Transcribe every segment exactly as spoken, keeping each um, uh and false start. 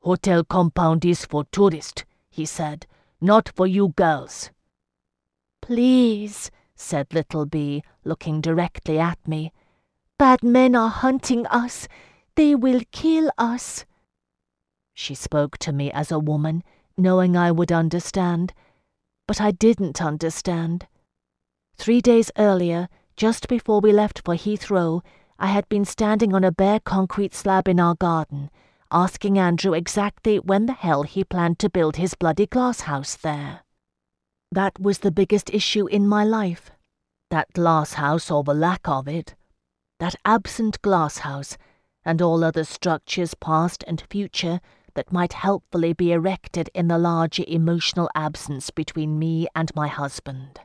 "Hotel compound is for tourists," he said, "not for you girls." "Please," said Little Bee, looking directly at me. "Bad men are hunting us. They will kill us." She spoke to me as a woman, knowing I would understand. But I didn't understand. Three days earlier, just before we left for Heathrow, I had been standing on a bare concrete slab in our garden, asking Andrew exactly when the hell he planned to build his bloody glass house there. That was the biggest issue in my life. That glass house, or the lack of it. That absent glass house, and all other structures past and future that might helpfully be erected in the larger emotional absence between me and my husband.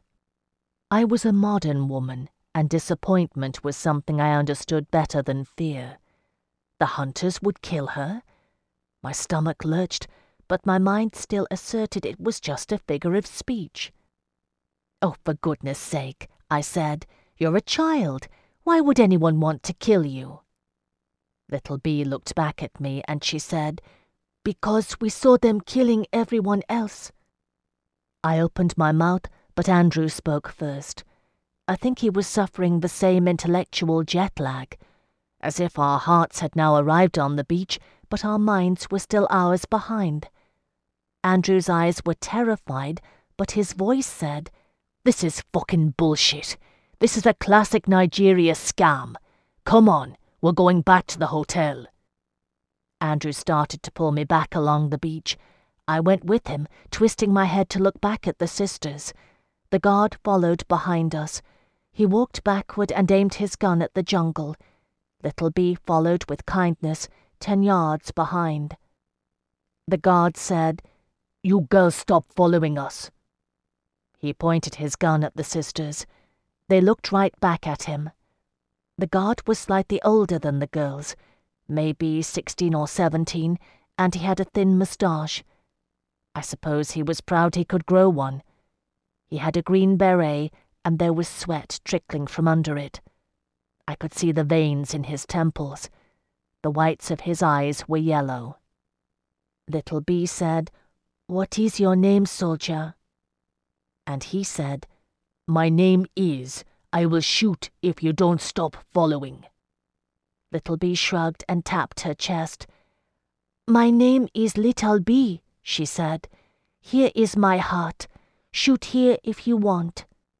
I was a modern woman, and disappointment was something I understood better than fear. The hunters would kill her? My stomach lurched, but my mind still asserted it was just a figure of speech. "Oh, for goodness sake," I said, "you're a child. Why would anyone want to kill you?" Little Bee looked back at me and she said, "Because we saw them killing everyone else." I opened my mouth, but Andrew spoke first. I think he was suffering the same intellectual jet lag, as if our hearts had now arrived on the beach, but our minds were still hours behind. Andrew's eyes were terrified, but his voice said, "This is fucking bullshit. This is a classic Nigeria scam. Come on, we're going back to the hotel." Andrew started to pull me back along the beach. I went with him, twisting my head to look back at the sisters. The guard followed behind us. He walked backward and aimed his gun at the jungle. Little Bee followed with kindness, ten yards behind. The guard said, "You girls stop following us." He pointed his gun at the sisters. They looked right back at him. The guard was slightly older than the girls, maybe sixteen or seventeen, and he had a thin moustache. I suppose he was proud he could grow one. He had a green beret, and there was sweat trickling from under it. I could see the veins in his temples. The whites of his eyes were yellow. Little Bee said, "What is your name, soldier?" And he said, "My name is, I will shoot if you don't stop following." Little Bee shrugged and tapped her chest. "My name is Little Bee," she said. "Here is my heart. Shoot here if you want."